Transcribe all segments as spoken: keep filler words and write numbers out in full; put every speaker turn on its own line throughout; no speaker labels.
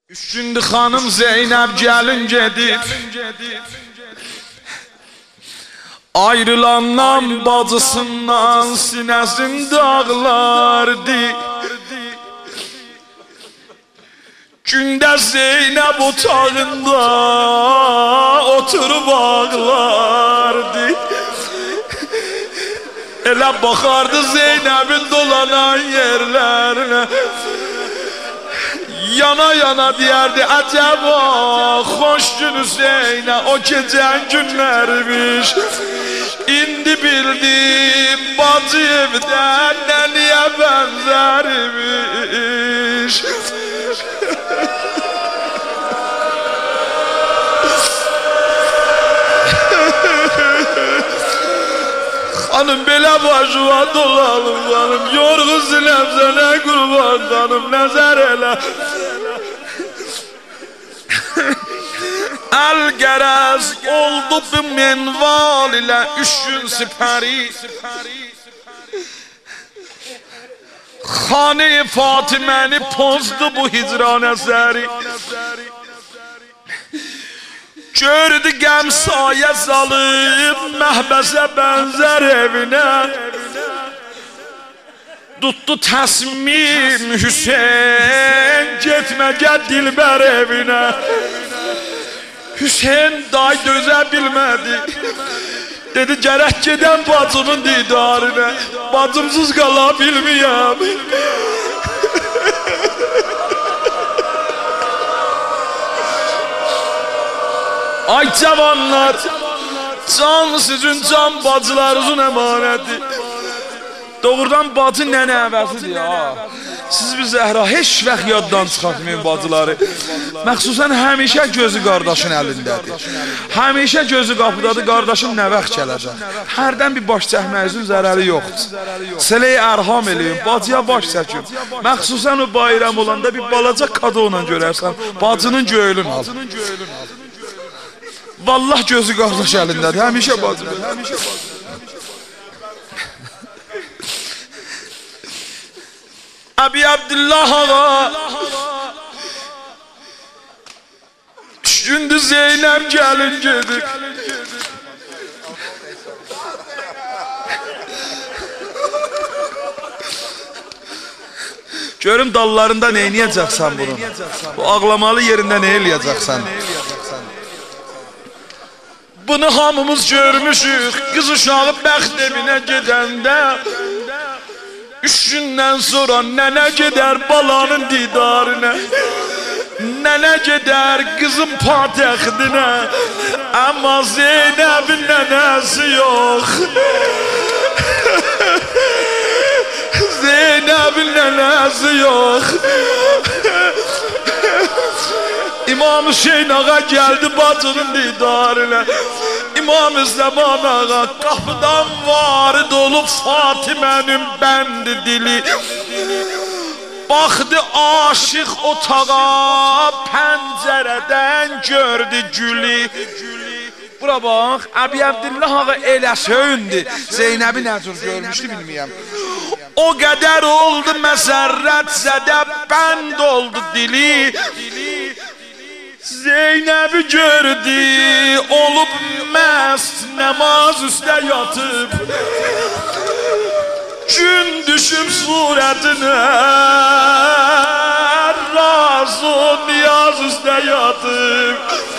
Üç gündür hanım Zeynep gelin gedib, ayrılandan bacısından sinəsində ağlardı. Gündə Zeynep otağında oturub ağlardı. Elə baxardı Zeynep'in dolanan yerlerine, yana yana diyerdi acaba hoş günü Zeynep o gecen günlermiş. İndi bildim bacı evden neniye benzermiş. Hanım belə başıma dolalım hanım, yorğu sinəmsənə qurban hanım, nəzər elə. Əl gərəz oldu bu menval ilə üç gün sipəri, Xane-i Fatiməni pozdu bu hicran əsəri. Gördü gəm sayə salıb məhbəsə bənzər evinə, tutdu təsmim Hüseyin getməgə Dilbər evinə. Hüseyin day dözə bilmədi, dedi gərək gedən bacımın didarına, bacımsız qala bilməyəm. Ay cavanlar, can sizin can bacılarınızın emaneti. Doğrudan bacı nənə əvəzidir ya. Siz bir Zəhra heç vaxt yaddan çıxartmayın bacıları. Məxsusən həmişə gözü qardaşın əlindədir. Həmişə gözü qapıdadır, qardaşın nə vaxt gələcək. Hərdən bir baş çəkməyinizin zərəri yoxdur. Sələ-i ərham eləyin, bacıya baş çəkin. Məxsusən o bayram olanda bir balaca kadonla görərsən, bacının göylün al. Vallah gözü qardaş əlindədir, həmişə bacıdır. Abi Abdullah ağa şimdi Zeynep gelin gedir. Görüm dallarında ne eləyəcəksən bunu? Bu ağlamalı yerində ne eləyəcəksən? Bunu hamımız görmüşük, kız uşağı bəxt evinə gedəndə. Üç gündən sonra nənə gedər balanın didarına, nənə gedər qızın patəxtinə, amma Zeynəbin nənəsi yox. Zeynəbin nənəsi yox. İmam Hüseyin ağa geldi bacının didarına, İmam-ı Zaman ağa kapıdan varid olup Fatime'nin bendi dili. Baxdı aşık otağa, pəncərədən gördü gülü. Bura bax, Abi Abdullah ağa elə söyündü, Zeynəbi nə cür görmüşdü bilməyəm. O qədər oldu məsərrət zədə, bənd oldu dili. Zeynep'i gördü, olup mest namaz üstə yatıp, gün düşüp suretine, razı niyaz üstə yatıp,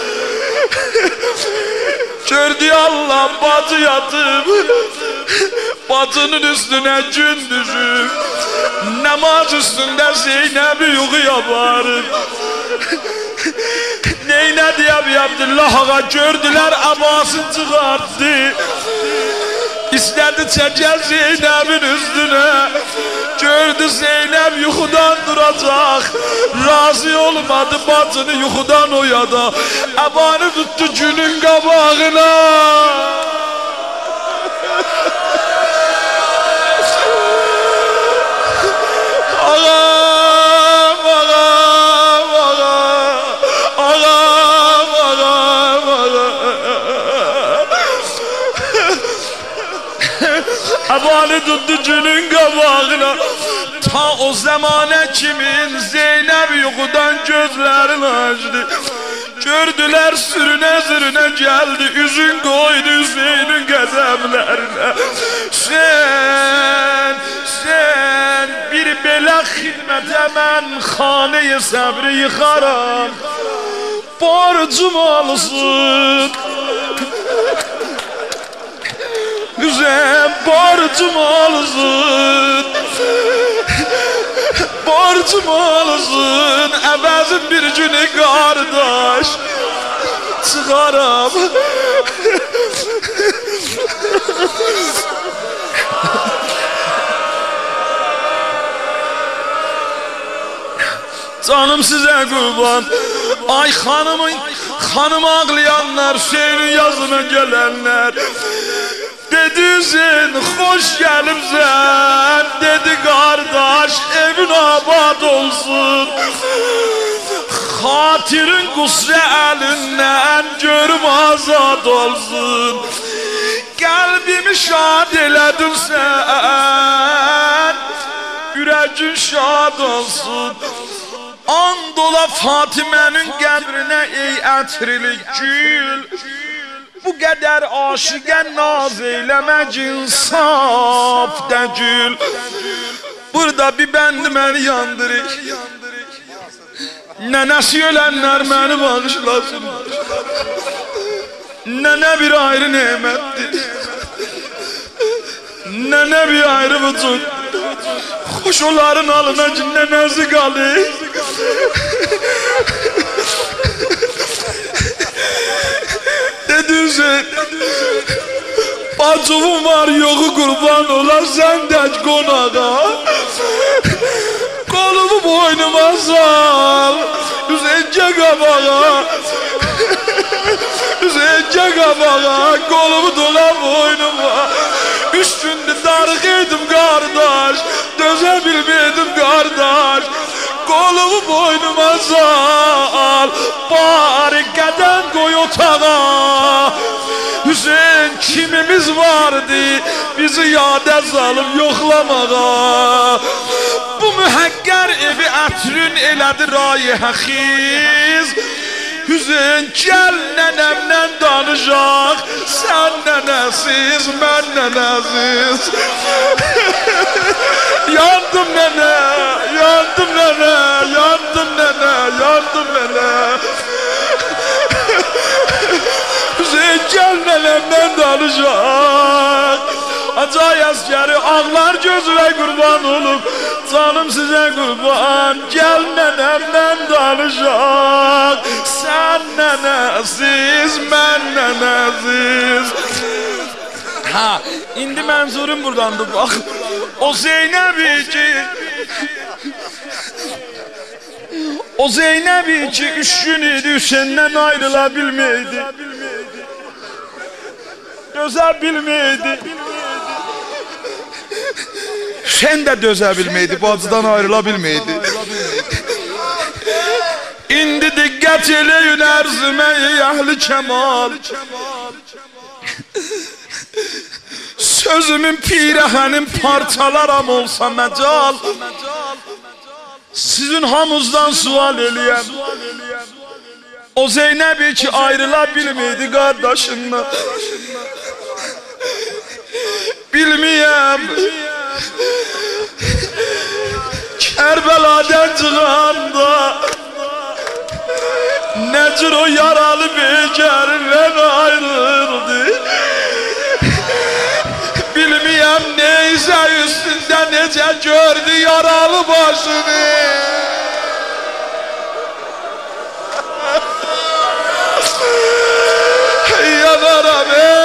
gördü Allah bacı yatıp, bacının üstüne gün düşüp, namaz üstünde Zeynep'i yuxuya varıp, neynədi Abi Abdullah ağa, gördülər abasını çıxartdı, istədi çəkər Zeynep'in üstüne, gördü Zeynep yuxudan duracaq, razı olmadı bacını yuxudan oyada, abanı tuttu günün qabağına. Abanı tuttu günün qabağına, Ta o zamana kimin Zeynep yuxudan gözlerini açtı. Gördüler sürüne sürüne geldi, üzün koydu Hüseyin'in qəzəblərinə. Sen, sen bir belə xidmətə mən xanə-i səbri yıxaram, borcum olsun. Hüseyin borcum olsun, borcum olsun, əvəzin bir günü qardaş çıkaram. Canım size kurban. Ay hanımın, hanım ağlayanlar, Hüseyin'in yazına gelenler. Dedi sen hoş gelipsen, dedi kardeş evin abad olsun. Hatirin kusre elinden görüm azad olsun. Kalbimi şad eledin sen, yüreğin şad olsun. Andola Fatime'nin qəbrinə ey ətrili gül, bu qədər aşıqə naz eyləmək insaf də gül. Burada bir bəndi məni yandırır, nənəsi ölənlər məni bağışlasın. Nənə bir ayrı nemətdir, nənə bir ayrı vücud. Hoş onların alına nənəsi qalır. Dedi sen, bacımın var yoxu qurban olar sən tək qonağa. Kolumu boynuma sal, Hüseyin'ce qabağa. Hüseyin'ce qabağa, kolumu dola boynuma. Üç gündür darıqıydım qardaş, dözə bilmədim qardaş. Kolumu boynuma sal, bari qədəm qoy otağa. Hüseyin kimimiz vardı bizi yada salıb yoxlamağa. Bu mühəqqər evi ətrün elədi rayihə xiz. Hüseyin gel nənəmlə danışaq, sən nənəsiz, mən nənəsiz. Yandım nənə, yandım nənə, yandım nənə, yandım nənə. Hüseyin gel nənəmlə danışaq. Acay askeri ağlar gözüne kurban olup, canım size kurban. Gel nenemden danışak, sen nenesiz, ben nenesiz. Ha, indi menzurum buradandı bak. O Zeynep'i O Zeynep'i üç gün idi senden ayrılabilmeydi. Dözebilmeydi. Sen de dözebilmeydi, bacıdan ayrılabilmeydi. İndi dikkat eleyin erzime ey ehli kemal. Sözümün pirehenim parçalaram olsa mecal. Sizin hamuzdan sual eləyəm. O Zeynep'i ki ayrılabilmeydi kardeşinden. Bilmeyem. Kerbeladan çıkanda necir o yaralı becerden ayrıldı. Bilmeyem neyse üstünde nece gördü yaralı başını. Yanara be.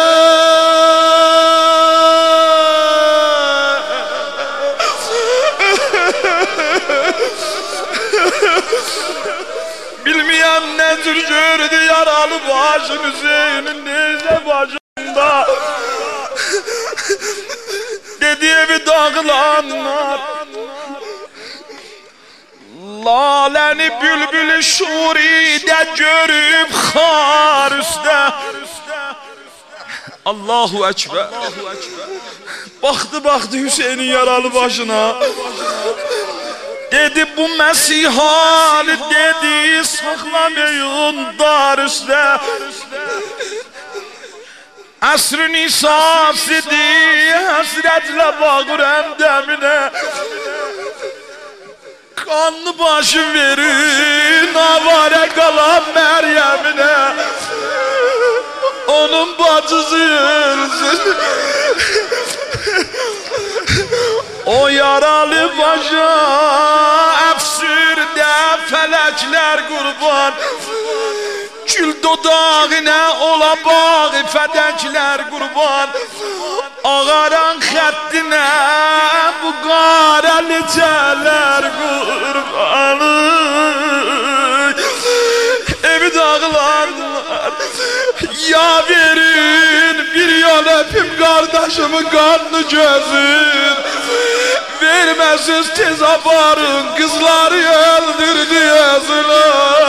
Bilmeyem ne tür gördü yaralı başın Hüseyin'in neyse başında. Dediği bir dağılanlar laleni bülbülü şuride görüp xar üstte. Allahu Ekber. Baktı baktı Hüseyin'in yaralı başına. Dedi bu Mesihal dedi saklamayın dar üstte. Asr-ı nisas idi hasretle bağırem demine. Kanlı başı verin avare kalan Meryem'ine. Onun bacısı ölsün. O yaralı başa efsürde felekler kurban. Gül dodağına ola bağı fedekler kurban. Ağaran xəttine bu qarəli çələr qurban. Evi dağılanlar ya verin bir yol öpüm kardeşimin kanlı gözün. Vermezsiniz tez aparın kızları öldürdü yazılar.